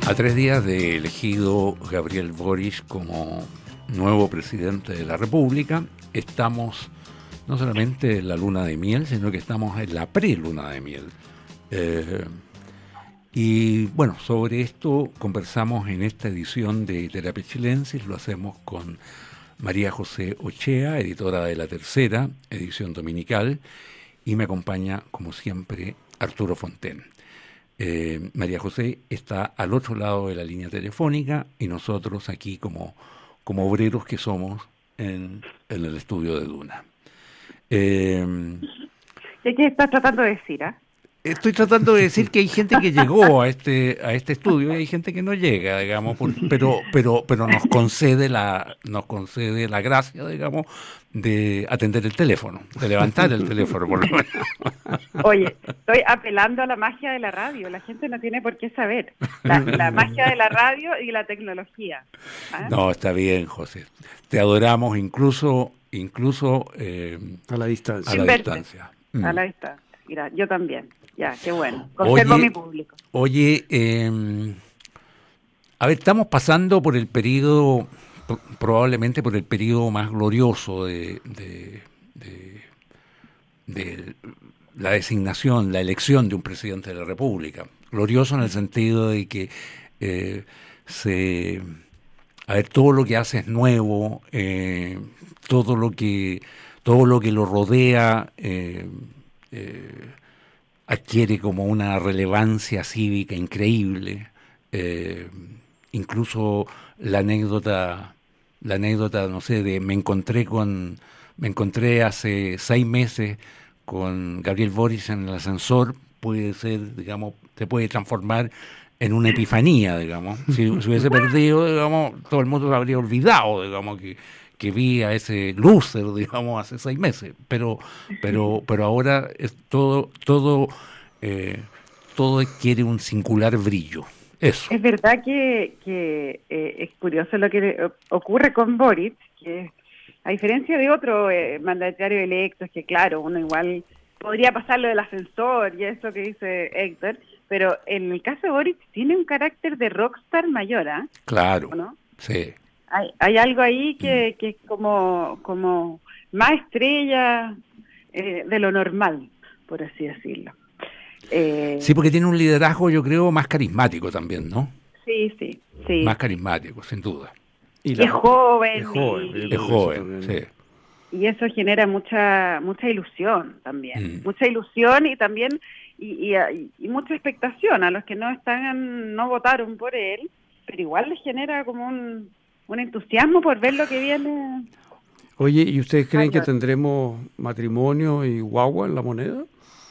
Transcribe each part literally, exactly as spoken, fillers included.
A tres días de elegido Gabriel Boric como nuevo presidente de la República, estamos no solamente en la luna de miel, sino que estamos en la pre-luna de miel. Eh, y bueno, sobre esto conversamos en esta edición de Terapia Chilensis, lo hacemos con María José Ochea, editora de La Tercera, edición dominical, y me acompaña, como siempre, Arturo Fonten. Eh, María José está al otro lado de la línea telefónica y nosotros aquí como, como obreros que somos en, en el estudio de Duna. Eh, ¿Qué estás tratando de decir? ¿eh? Estoy tratando de decir que hay gente que llegó a este a este estudio y hay gente que no llega, digamos, por, pero pero pero nos concede la nos concede la gracia, digamos, de atender el teléfono, de levantar el teléfono por lo menos. Oye, estoy apelando a la magia de la radio. La gente no tiene por qué saber la, la magia de la radio y la tecnología. ¿eh? No, está bien, José. Te adoramos incluso incluso eh, a la distancia. A la distancia. Mm. A la distancia. Mira, yo también. Ya, qué bueno. Conservo mi público. Oye, eh, a ver, estamos pasando por el periodo, probablemente por el periodo más glorioso de, de, de, de la designación, la elección de un presidente de la República. Glorioso en el sentido de que eh, se, a ver, todo lo que hace es nuevo, eh, todo lo que, todo lo que lo rodea. Eh, eh, adquiere como una relevancia cívica increíble, eh, incluso la anécdota, la anécdota, no sé, de me encontré con, me encontré hace seis meses con Gabriel Boric en el ascensor, puede ser, digamos, se puede transformar en una epifanía, digamos. Si, si hubiese perdido, digamos, todo el mundo se habría olvidado, digamos, que que vi a ese loser, digamos, hace seis meses, pero pero pero ahora es todo todo eh, todo quiere un singular brillo. Eso. Es verdad que, que eh, es curioso lo que ocurre con Boric, que a diferencia de otros eh, mandatarios electos, que claro, uno igual podría pasar lo del ascensor y eso que dice Héctor, pero en el caso de Boric tiene un carácter de rockstar mayor, ¿ah? ¿eh? Claro, ¿no? Sí. Hay, hay algo ahí que, que es como, como más estrella eh, de lo normal, por así decirlo. Eh, sí, porque tiene un liderazgo, yo creo, más carismático también, ¿no? Sí, sí, sí. Más carismático, sin duda. Y la, es joven. Es joven, y, es joven, sí. Y eso genera mucha mucha ilusión también. Mm. Mucha ilusión y también y, y, y mucha expectación a los que no están, no votaron por él, pero igual les genera como un... un entusiasmo por ver lo que viene. Oye, ¿y ustedes creen que tendremos matrimonio y guagua en la moneda?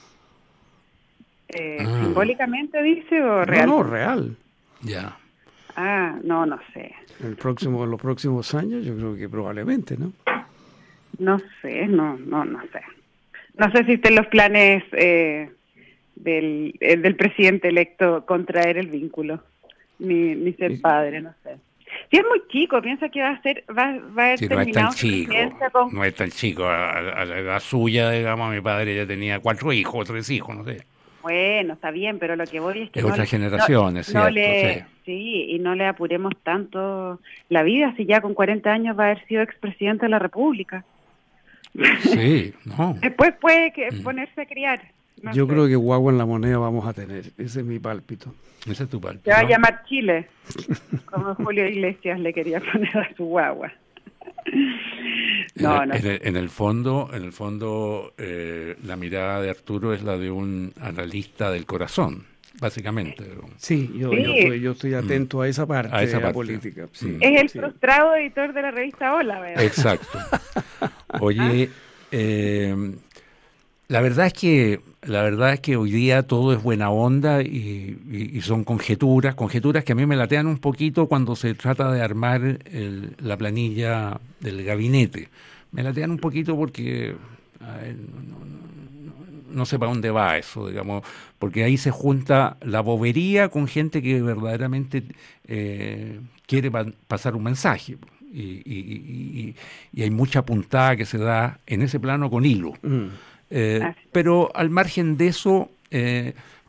Eh, ah. ¿Simbólicamente dice o real? No, no, real. Ya. Ah, no, no sé. El próximo, en los próximos años yo creo que probablemente, ¿no? No sé, no, no, no sé. No sé si estén los planes eh, del, eh, del presidente electo contraer el vínculo, ni, ni ser padre, no sé. Si es muy chico, piensa que va a ser, va, va a haber sí, terminado no es tan chico, con... no es tan chico, a, a la edad suya, digamos, mi padre ya tenía cuatro hijos, tres hijos, no sé. Bueno, está bien, pero lo que voy es que es no, otra generación, no, es cierto, no le, sí. sí, y no le apuremos tanto la vida, si ya con cuarenta años va a haber sido expresidente de la República. Sí, no. Después puede que mm. ponerse a criar. No Yo sé. creo que guagua en la moneda vamos a tener, ese es mi pálpito. Ese es tu pálpito. Se va ¿no? a llamar Chile, como Julio Iglesias le quería poner a su guagua. No, en, no. En, el, en el fondo, en el fondo eh, la mirada de Arturo es la de un analista del corazón, básicamente. Sí, yo, sí. yo, estoy, yo estoy atento mm. a esa parte a esa de parte. la política. Sí. Es el sí. frustrado editor de la revista Hola, ¿verdad? Exacto. Oye, eh, la verdad es que la verdad es que hoy día todo es buena onda y, y, y son conjeturas, conjeturas que a mí me latean un poquito cuando se trata de armar el, la planilla del gabinete. Me latean un poquito porque a ver, no, no, no, no sé para dónde va eso, digamos, porque ahí se junta la bobería con gente que verdaderamente eh, quiere pa- pasar un mensaje. Y, y, y, y hay mucha puntada que se da en ese plano con hilo. Mm. Eh, pero al margen de eso, eh,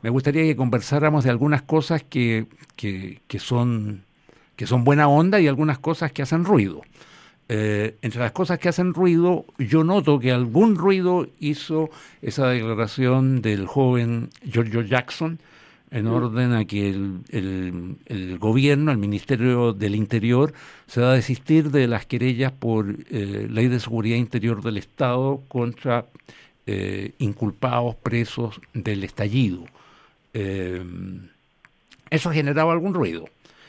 me gustaría que conversáramos de algunas cosas que, que, que son, que son buena onda y algunas cosas que hacen ruido. Eh, entre las cosas que hacen ruido, yo noto que algún ruido hizo esa declaración del joven Giorgio Jackson en orden a que el, el, el gobierno, el Ministerio del Interior, se va a desistir de las querellas por eh, Ley de Seguridad Interior del Estado contra eh, inculpados, presos del estallido. Eh, eso generaba algún ruido.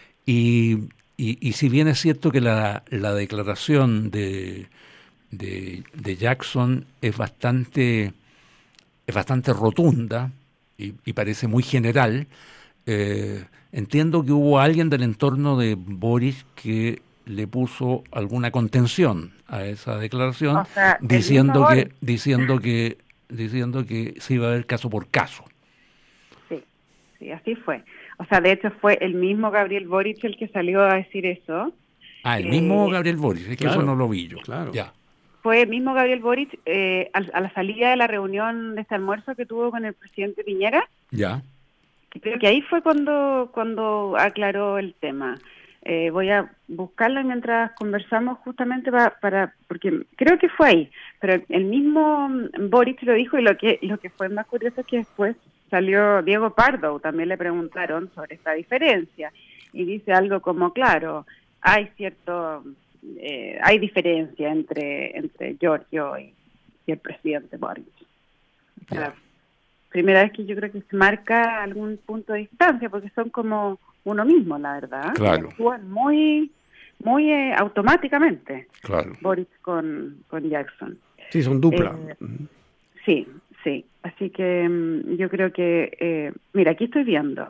Y Y, y si bien es cierto que la, la declaración de, de, de Jackson es bastante, es bastante rotunda y, y parece muy general, eh, entiendo que hubo alguien del entorno de Boris que le puso alguna contención a esa declaración, O sea, el diciendo mismo que, Boris. diciendo que, diciendo que se iba a ver caso por caso. Sí, sí, así fue. O sea, de hecho fue el mismo Gabriel Boric el que salió a decir eso. Ah, el Eh, mismo Gabriel Boris, es que claro, eso no lo vi yo. claro. Ya. Fue el mismo Gabriel Boric eh, a, a la salida de la reunión de este almuerzo que tuvo con el presidente Piñera. Ya. Creo que ahí fue cuando cuando aclaró el tema. Eh, voy a buscarla mientras conversamos justamente para, para porque creo que fue ahí, pero el mismo Boric lo dijo y lo que lo que fue más curioso es que después salió Diego Pardo, también le preguntaron sobre esta diferencia y dice algo como, claro, hay cierto, eh, hay diferencia entre entre Giorgio y, y el presidente Boric. O sea, Ya. primera vez que yo creo que se marca algún punto de distancia, porque son como uno mismo, la verdad. Claro. Actúan muy, muy eh, automáticamente, Claro. Boric con, con Jackson. Sí, son dupla. Eh, Sí, sí. Así que mm, yo creo que, eh, mira, aquí estoy viendo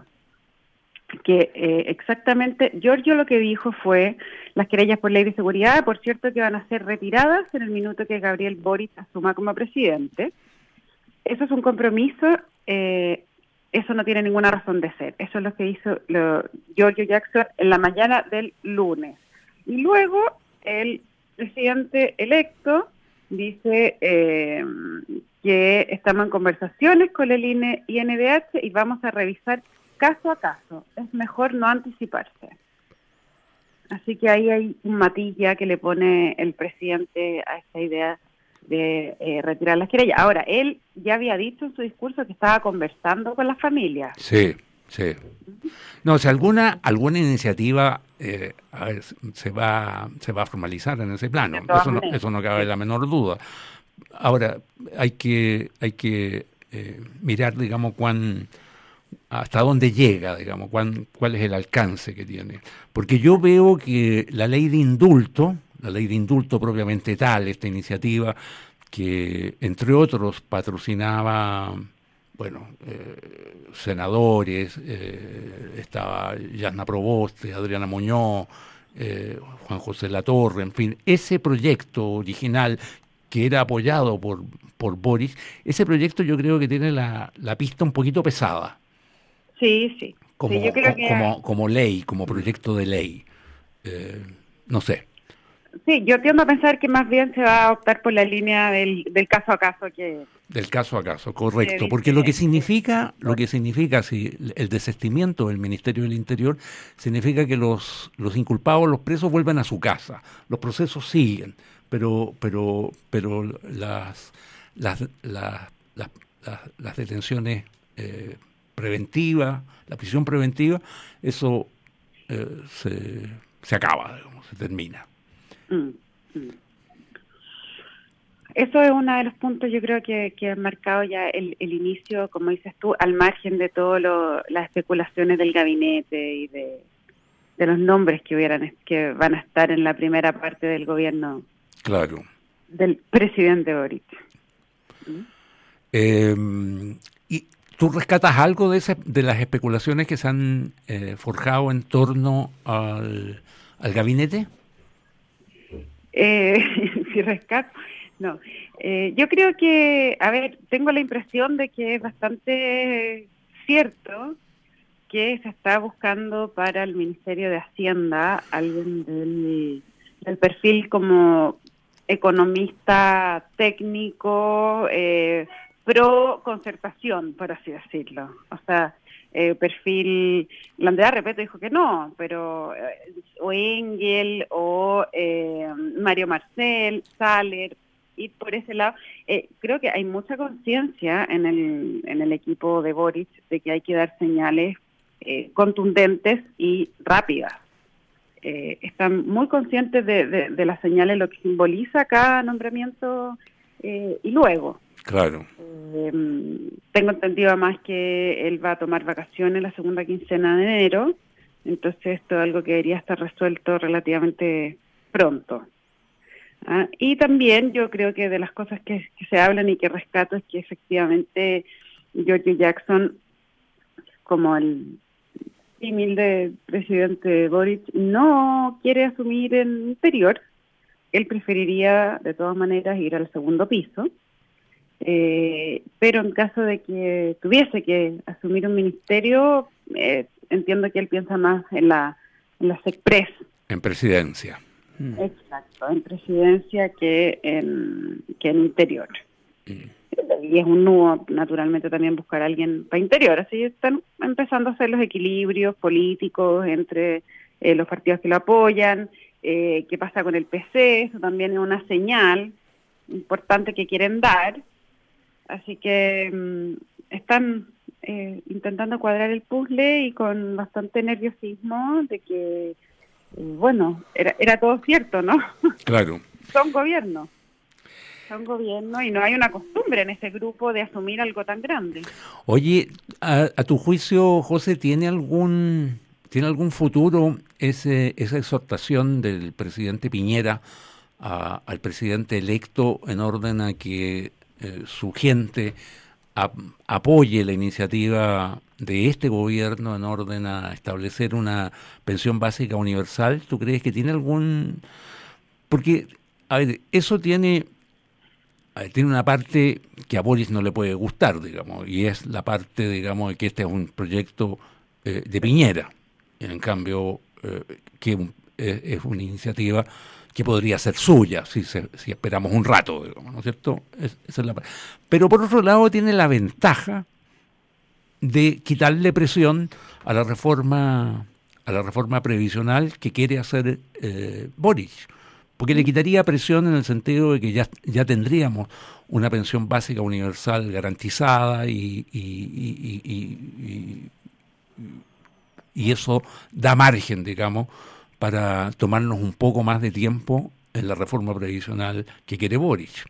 que eh, exactamente, Giorgio lo que dijo fue, las querellas por ley de seguridad, por cierto, que van a ser retiradas en el minuto que Gabriel Boric asuma como presidente. Eso es un compromiso, eh, eso no tiene ninguna razón de ser. Eso es lo que hizo lo, Giorgio Jackson en la mañana del lunes. Y luego el presidente electo dice eh, que estamos en conversaciones con el I N D H y vamos a revisar caso a caso. Es mejor no anticiparse. Así que ahí hay un matiz ya que le pone el presidente a esta idea de eh, retirar las querellas. Ahora, él ya había dicho en su discurso que estaba conversando con las familias. Sí, sí. No, si alguna alguna iniciativa eh, a ver, se va se va a formalizar en ese plano, De todas eso no, maneras. eso no cabe la menor duda. Ahora hay que hay que eh, mirar, digamos, cuán hasta dónde llega, digamos, cuán, cuál es el alcance que tiene, porque yo veo que la ley de indulto, la ley de indulto propiamente tal, esta iniciativa que entre otros patrocinaba, bueno, eh, senadores, eh, estaba Yasna Proboste, Adriana Muñoz, eh, Juan José Latorre, en fin, ese proyecto original que era apoyado por, por Boris, ese proyecto yo creo que tiene la, la pista un poquito pesada, Sí, sí. como, sí yo creo co- que, como, como ley, como proyecto de ley. Eh, no sé. sí, yo tiendo a pensar que más bien se va a optar por la línea del, del caso a caso que... Del caso a caso, correcto, que porque dice- lo que significa, lo que significa si el desistimiento del Ministerio del Interior significa que los, los inculpados, los presos vuelven a su casa, los procesos siguen, pero, pero, pero las, las, las, las, las, las detenciones eh, preventivas, la prisión preventiva, eso eh, se, se acaba, digamos, se termina. Mm, mm. Eso es uno de los puntos, yo creo que, que ha marcado ya el, el inicio, como dices tú, al margen de todas las especulaciones del gabinete y de, de los nombres que hubieran que van a estar en la primera parte del gobierno Claro. del presidente Boric. Eh, ¿Y tú rescatas algo de, ese, de las especulaciones que se han eh, forjado en torno al, al gabinete? Eh, si rescato, no. Eh, yo creo que, a ver, tengo la impresión de que es bastante cierto que se está buscando para el Ministerio de Hacienda alguien del, del perfil como economista técnico, eh, pro concertación, por así decirlo. O sea, eh, perfil, la Andrea Repeto dijo que no, pero eh, o Engel o eh, Mario Marcel, Saller, y por ese lado, eh, creo que hay mucha conciencia en el, en el equipo de Boric de que hay que dar señales eh, contundentes y rápidas. Eh, están muy conscientes de, de, de las señales, lo que simboliza cada nombramiento eh, y luego. Claro. Eh, tengo entendido además que él va a tomar vacaciones la segunda quincena de enero, entonces esto es algo que debería estar resuelto relativamente pronto. ¿Ah? Y también yo creo que de las cosas que, que se hablan y que rescato es que efectivamente Giorgio Jackson, como el símil de presidente Boric, no quiere asumir el interior. Él preferiría de todas maneras ir al segundo piso. Eh, pero en caso de que tuviese que asumir un ministerio, eh, entiendo que él piensa más en la en la SECPRES. En presidencia. Mm. Exacto, en presidencia que en, que en interior. Mm. Y es un nudo, naturalmente, también buscar a alguien para interior. Así están empezando a hacer los equilibrios políticos entre eh, los partidos que lo apoyan, eh, qué pasa con el P C, eso también es una señal importante que quieren dar. Así que mmm, están eh, intentando cuadrar el puzzle y con bastante nerviosismo de que, eh, bueno, era, era todo cierto, ¿no? Claro. Son gobiernos, son gobiernos y no hay una costumbre en ese grupo de asumir algo tan grande. Oye, a, a tu juicio, José, ¿tiene algún tiene algún futuro ese esa exhortación del presidente Piñera a, al presidente electo en orden a que Eh, su gente a, apoye la iniciativa de este gobierno en orden a establecer una pensión básica universal? ¿Tú crees que tiene algún...? Porque, a ver, eso tiene, a ver, tiene una parte que a Boris no le puede gustar, digamos, y es la parte, digamos, de que este es un proyecto eh, de Piñera. En cambio, eh, que un, eh, es una iniciativa que podría ser suya, si, se, si esperamos un rato, digamos, ¿no es cierto? Es, esa es la... Pero por otro lado tiene la ventaja de quitarle presión a la reforma a la reforma previsional que quiere hacer eh, Boric, porque le quitaría presión en el sentido de que ya, ya tendríamos una pensión básica universal garantizada y, y, y, y, y, y eso da margen, digamos, para tomarnos un poco más de tiempo en la reforma previsional que quiere Boric.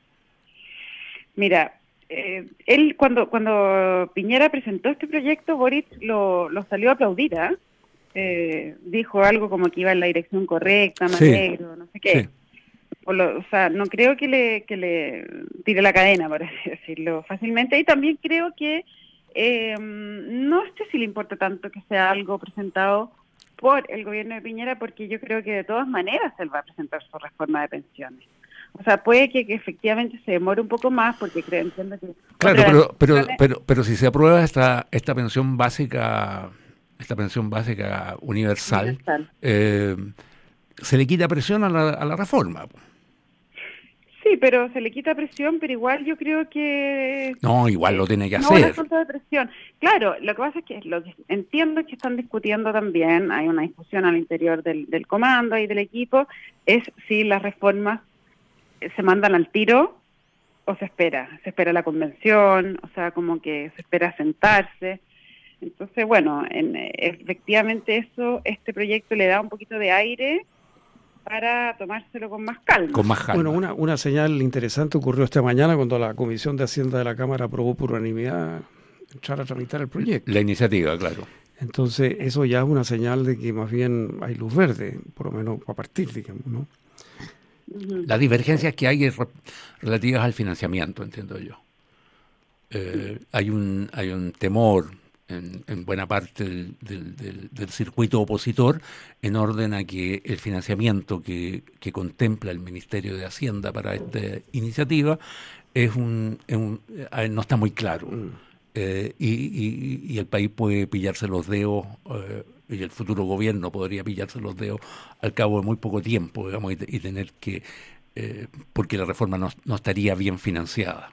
Mira, eh, él cuando cuando Piñera presentó este proyecto, Boric lo, lo salió a aplaudir, ¿eh? Eh, dijo algo como que iba en la dirección correcta, más sí, negro, no sé qué. Sí. O, lo, o sea, no creo que le que le tire la cadena, por así decirlo, fácilmente. Y también creo que eh, no sé si le importa tanto que sea algo presentado por el gobierno de Piñera, porque yo creo que de todas maneras él va a presentar su reforma de pensiones. O sea, puede que, que efectivamente se demore un poco más, porque creo, entiendo que... Claro, pero, pero, pero, pero si se aprueba esta esta pensión básica, esta pensión básica universal, universal. Eh, se le quita presión a la, a la reforma. Sí, pero se le quita presión, pero igual yo creo que... No, igual lo tiene que no, hacer. No, falta de presión. Claro, lo que pasa es que lo que entiendo es que están discutiendo también, hay una discusión al interior del, del comando y del equipo, es si las reformas se mandan al tiro o se espera. Se espera la convención, o sea, como que se espera sentarse. Entonces, bueno, en, efectivamente eso, este proyecto le da un poquito de aire para tomárselo con más calma. Con más calma. Bueno, una, una señal interesante ocurrió esta mañana cuando la Comisión de Hacienda de la Cámara aprobó por unanimidad entrar a tramitar el proyecto. La iniciativa, claro. Entonces, eso ya es una señal de que más bien hay luz verde, por lo menos a partir, digamos, ¿no? Las divergencias que hay es relativas al financiamiento, entiendo yo. Eh, hay un hay un temor en, en buena parte del, del, del, del circuito opositor en orden a que el financiamiento que, que contempla el Ministerio de Hacienda para esta iniciativa es un, es un no está muy claro. Mm. Eh, y, y, y el país puede pillarse los dedos, eh, y el futuro gobierno podría pillarse los dedos al cabo de muy poco tiempo, digamos, y, y tener que, eh, porque la reforma no, no estaría bien financiada.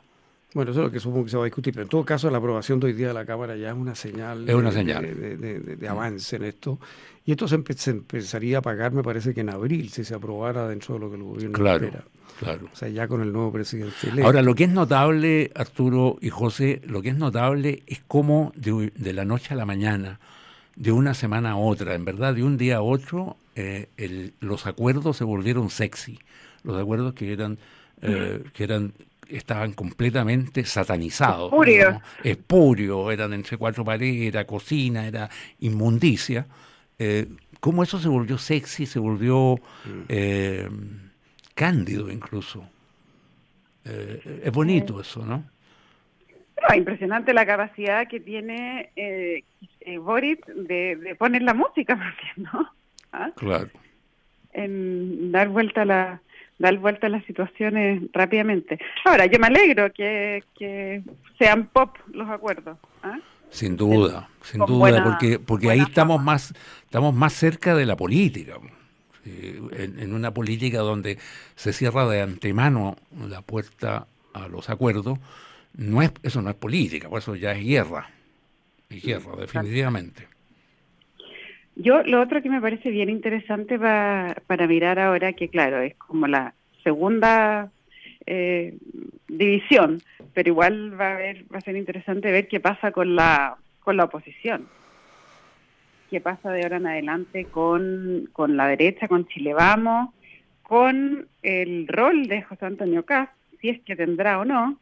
Bueno, eso es lo que supongo que se va a discutir, pero en todo caso la aprobación de hoy día de la Cámara ya es una señal, es una de, señal. De, de, de, de avance en esto. Y esto se, empe se, empezaría a pagar, me parece que en abril, si se aprobara dentro de lo que el gobierno claro, espera. Claro. O sea, ya con el nuevo presidente electo. Ahora, lo que es notable, Arturo y José, lo que es notable es cómo de, de la noche a la mañana, de una semana a otra, en verdad, de un día a otro, eh, el, los acuerdos se volvieron sexy. Los acuerdos que eran, eh, que eran estaban completamente satanizados. Espurio. Espurio, eran entre cuatro paredes, era cocina, era inmundicia. Eh, cómo eso se volvió sexy, se volvió eh, cándido incluso. Eh, es bonito eso, ¿no? No, impresionante la capacidad que tiene eh, eh, Boric de, de poner la música, más bien, ¿no? ¿Ah? Claro. En dar vuelta a la dar vuelta a las situaciones rápidamente. Ahora, yo me alegro que, que sean pop los acuerdos. ¿Ah? Sin duda, sí, sin duda, buena, porque porque ahí estamos fama. más estamos más cerca de la política. Sí, en, en una política donde se cierra de antemano la puerta a los acuerdos, no es eso no es política, por eso ya es guerra. Es guerra, sí, definitivamente. Yo, lo otro que me parece bien interesante pa, para mirar ahora, que claro, es como la segunda eh, división, pero igual va a ver, va a ser interesante ver qué pasa con la con la oposición. Qué pasa de ahora en adelante con, con la derecha, con Chile Vamos, con el rol de José Antonio Kast, si es que tendrá o no,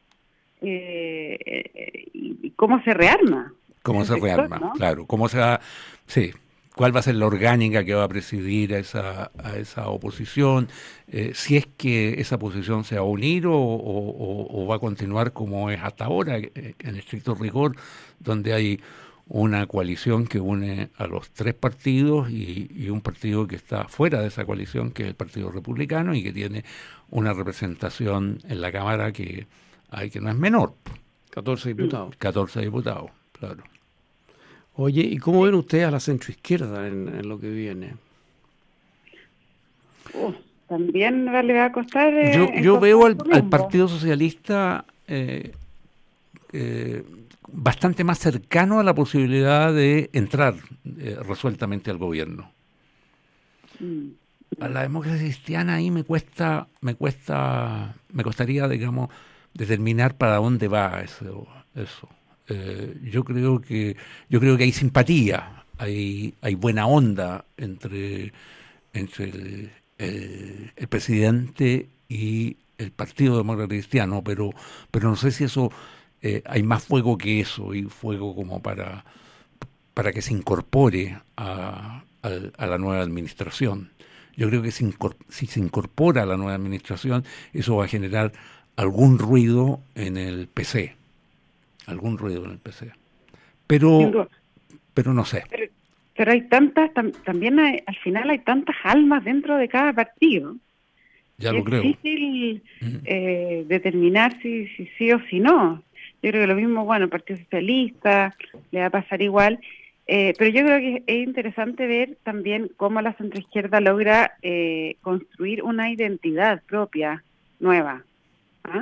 eh, y cómo se rearma. ¿Cómo se sector, rearma? ¿No? Claro, cómo se va, sí, cuál va a ser la orgánica que va a presidir a esa, a esa oposición, eh, si es que esa oposición se va a unir o, o, o va a continuar como es hasta ahora, en estricto rigor, donde hay una coalición que une a los tres partidos y, y un partido que está fuera de esa coalición, que es el Partido Republicano, y que tiene una representación en la Cámara que hay que no es menor. catorce diputados. catorce diputados, claro. Oye, ¿y cómo ven ustedes a la centroizquierda en, en lo que viene? Uh, también le va a costar... Eh, yo yo veo al, al Partido Socialista eh, eh, bastante más cercano a la posibilidad de entrar eh, resueltamente al gobierno. Mm. A la democracia cristiana ahí me cuesta, me cuesta, me costaría, digamos, determinar para dónde va eso. eso. Eh, yo creo que yo creo que hay simpatía, hay hay buena onda entre entre el, el, el presidente y el Partido Demócrata Cristiano, pero pero no sé si eso eh, hay más fuego que eso, y fuego como para para que se incorpore a, a, a la nueva administración. Yo creo que si, si se incorpora a la nueva administración, eso va a generar algún ruido en el P C. Algún ruido en el P C. Pero, pero no sé. Pero, pero hay tantas, tam, también hay, al final hay tantas almas dentro de cada partido. Ya lo es creo. Es difícil uh-huh. eh, determinar si, si sí o si no. Yo creo que lo mismo, bueno, el Partido Socialista le va a pasar igual. Eh, pero yo creo que es interesante ver también cómo la centroizquierda logra eh, construir una identidad propia, nueva. ¿Ah?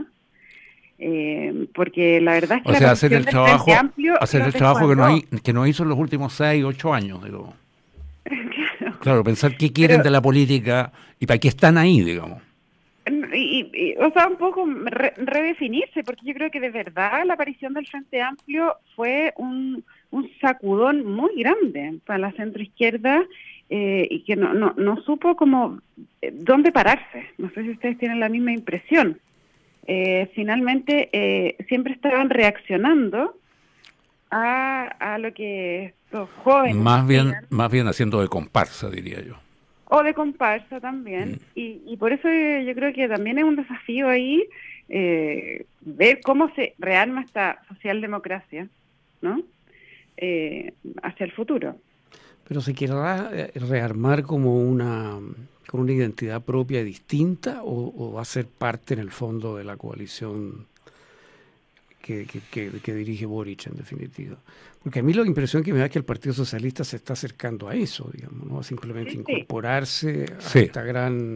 Eh, porque la verdad es que o la sea, hacer el trabajo, amplio hacer el trabajo que no, hay, que no hizo en los últimos seis, ocho años, digo. claro. claro, pensar qué quieren Pero, de la política y para qué están ahí, digamos. Y, y, o sea, un poco re, redefinirse, porque yo creo que de verdad la aparición del Frente Amplio fue un, un sacudón muy grande para la centroizquierda eh, y que no, no, no supo como eh, dónde pararse. No sé si ustedes tienen la misma impresión. Eh, finalmente eh, siempre estaban reaccionando a, a lo que estos jóvenes más bien eran. Más bien haciendo de comparsa, diría yo, o de comparsa también, mm. y, y por eso yo creo que también es un desafío ahí eh, ver cómo se rearma esta socialdemocracia, ¿no? Eh, hacia el futuro. Pero se querrá rearmar como una con una identidad propia y distinta, o, o va a ser parte en el fondo de la coalición que, que, que, que dirige Boric en definitiva. Porque a mí la impresión que me da es que el Partido Socialista se está acercando a eso, digamos, ¿no? A simplemente sí, incorporarse sí. a sí. esta gran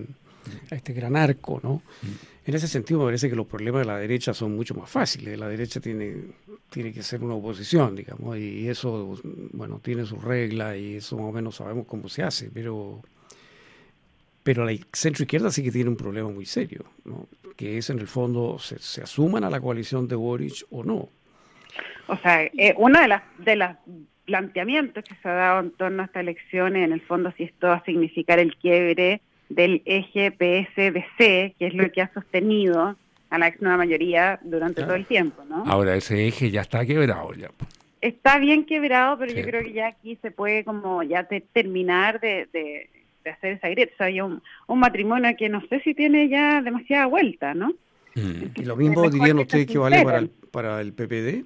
a este gran arco, ¿no? En ese sentido me parece que los problemas de la derecha son mucho más fáciles. La derecha tiene, tiene que ser una oposición, digamos, y eso, bueno, tiene sus reglas y eso más o menos sabemos cómo se hace, pero, pero la centroizquierda sí que tiene un problema muy serio, ¿no? Que es en el fondo, se, se asuman a la coalición de Boric o no. O sea, eh, uno de las de las planteamientos que se ha dado en torno a esta elección, en el fondo, si esto va a significar el quiebre del eje P S D C, que es lo que ha sostenido a la ex nueva mayoría durante claro. todo el tiempo, ¿no? Ahora ese eje ya está quebrado ya. Está bien quebrado, pero sí. yo creo que ya aquí se puede como ya te, terminar de, de, de hacer esa grieta. O sea, hay un, un matrimonio que no sé si tiene ya demasiada vuelta, ¿no? Mm. ¿Y lo mismo dirían ustedes que vale para el, para el P P D?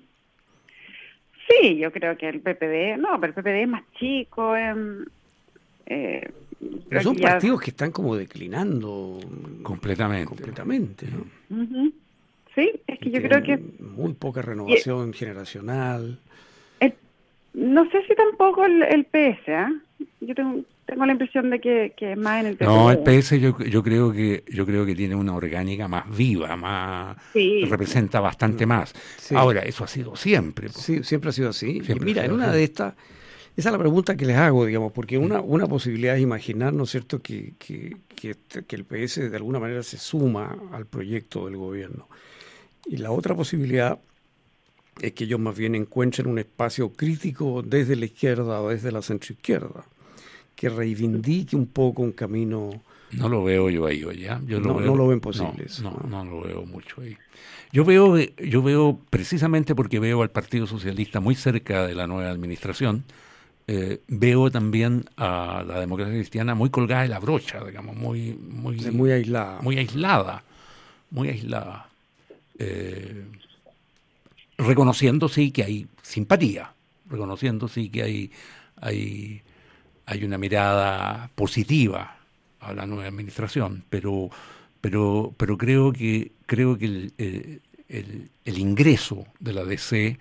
Sí, yo creo que el P P D, no, pero el P P D es más chico. Eh, eh, pero son ya... partidos que están como declinando completamente. Completamente, ¿no? Uh-huh. Sí, es que yo creo que... Muy poca renovación y... generacional. El... No sé si tampoco el, el P S, ¿eh? Yo tengo, tengo la impresión de que, que es más en el P P D. No, el P S yo, yo creo que yo creo que tiene una orgánica más viva, más sí. representa bastante más. Sí. Ahora, eso ha sido siempre. Sí, siempre ha sido así. Y mira, en una así. de estas, esa es la pregunta que les hago, digamos, porque una, una posibilidad es imaginar, ¿no es cierto?, que, que, que, que el P S de alguna manera se suma al proyecto del gobierno. Y la otra posibilidad es que ellos más bien encuentren un espacio crítico desde la izquierda o desde la centroizquierda, que reivindique un poco un camino... No lo veo yo ahí, oye. Yo lo no, veo, no lo ven posible. No, no, no, no lo veo mucho ahí. Yo veo, yo veo, precisamente porque veo al Partido Socialista muy cerca de la nueva administración, eh, veo también a la democracia cristiana muy colgada de la brocha, digamos, muy... Muy, sí, muy aislada. Muy aislada, muy aislada. Eh, reconociendo sí que hay simpatía, reconociendo sí que hay hay hay una mirada positiva a la nueva administración, pero pero pero creo que creo que el, el, el, el ingreso de la D C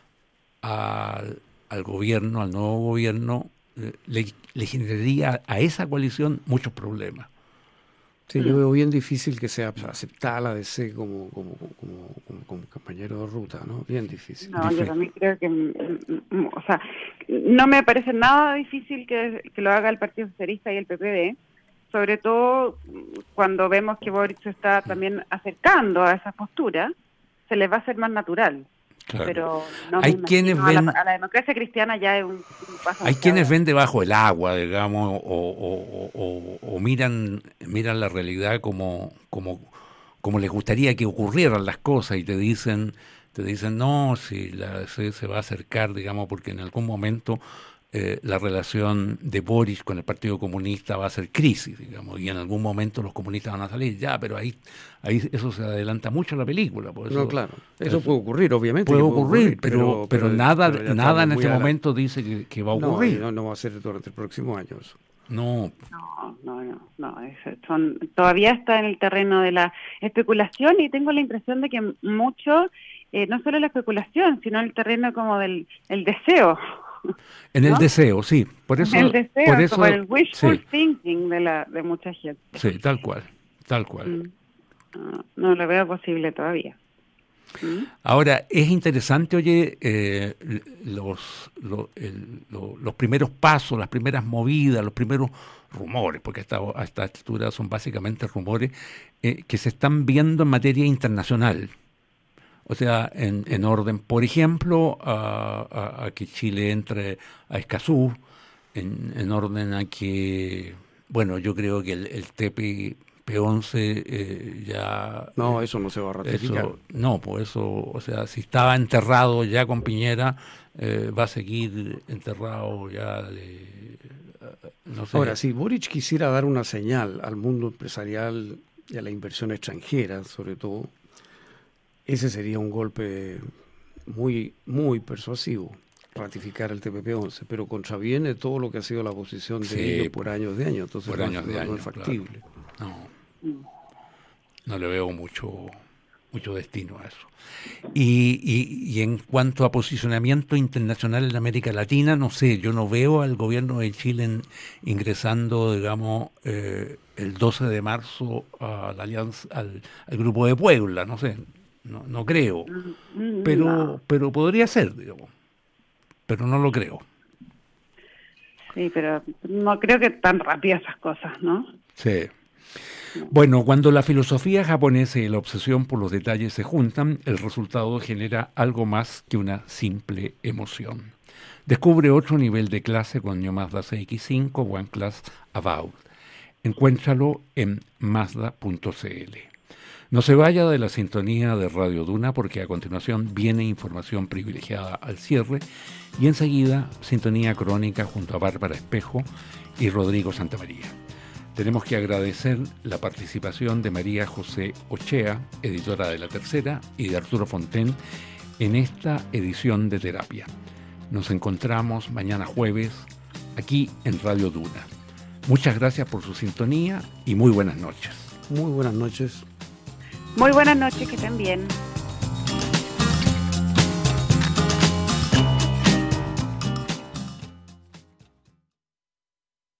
al, al gobierno, al nuevo gobierno, eh, le, le generaría a esa coalición muchos problemas. Sí, yo veo bien difícil que sea aceptada la D C como, como, como, como, como compañero de ruta, ¿no? Bien difícil. No, difícil. yo también creo que, o sea, no me parece nada difícil que, que lo haga el Partido Socialista y el P P D, sobre todo cuando vemos que Boric se está también acercando a esa postura, se les va a hacer más natural. Claro. Pero no hay me quienes ven, a, la, a la democracia cristiana ya es un, un paso. Hay quienes ven debajo del agua, digamos, o, o, o, o miran miran la realidad como como como les gustaría que ocurrieran las cosas y te dicen te dicen no, si la D C se va a acercar, digamos, porque en algún momento eh, la relación de Boric con el Partido Comunista va a ser crisis, digamos, y en algún momento los comunistas van a salir, ya, pero ahí ahí eso se adelanta mucho la película. Por eso, no, claro, eso, eso puede ocurrir, obviamente. Puede ocurrir, puede ocurrir pero, pero, pero, pero nada pero nada en este momento la... dice que, que va a ocurrir. No, no va a ser durante el próximo año eso. No, no, no, no, no es, son, todavía está en el terreno de la especulación y tengo la impresión de que mucho, eh, no solo la especulación, sino el terreno como del el deseo. En el ¿no? deseo, sí, por eso, el deseo, por eso, como el wishful sí. thinking de la de mucha gente. Sí, tal cual, tal cual. Mm. No, no lo veo posible todavía. ¿Mm? Ahora, es interesante, oye, eh, los, lo, el, lo, los primeros pasos, las primeras movidas, los primeros rumores, porque hasta, a esta altura son básicamente rumores, eh, que se están viendo en materia internacional. O sea, en, en orden, por ejemplo, a, a, a que Chile entre a Escazú, en, en orden a que, bueno, yo creo que el, el T P P once eh, ya... No, eh, eso no se va a ratificar. Eso, no, pues eso, o sea, si estaba enterrado ya con Piñera, eh, va a seguir enterrado ya de... No sé. Ahora, si Boric quisiera dar una señal al mundo empresarial y a la inversión extranjera, sobre todo, ese sería un golpe muy, muy persuasivo, ratificar el T P P once, pero contraviene todo lo que ha sido la posición de sí, ellos por años de años, entonces por no, años no, de no años, es factible. Claro. No, no le veo mucho mucho destino a eso. Y, y, y en cuanto a posicionamiento internacional en América Latina, no sé, yo no veo al gobierno de Chile en, ingresando, digamos, eh, el doce de marzo a la alianza, al, al Grupo de Puebla, no sé, no, no creo, pero, no. pero podría ser, digamos, pero no lo creo. Sí, pero no creo que tan rápidas esas cosas, ¿no? Sí. Bueno, cuando la filosofía japonesa y la obsesión por los detalles se juntan, el resultado genera algo más que una simple emoción. Descubre otro nivel de clase con Yo Mazda C X cinco One Class About. Encuéntralo en mazda punto c l. No se vaya de la sintonía de Radio Duna porque a continuación viene información privilegiada al cierre y enseguida sintonía crónica junto a Bárbara Espejo y Rodrigo Santamaría. Tenemos que agradecer la participación de María José Ochea, editora de La Tercera, y de Arturo Fonten en esta edición de Terapia. Nos encontramos mañana jueves aquí en Radio Duna. Muchas gracias por su sintonía y muy buenas noches. Muy buenas noches. Muy buenas noches, que estén bien.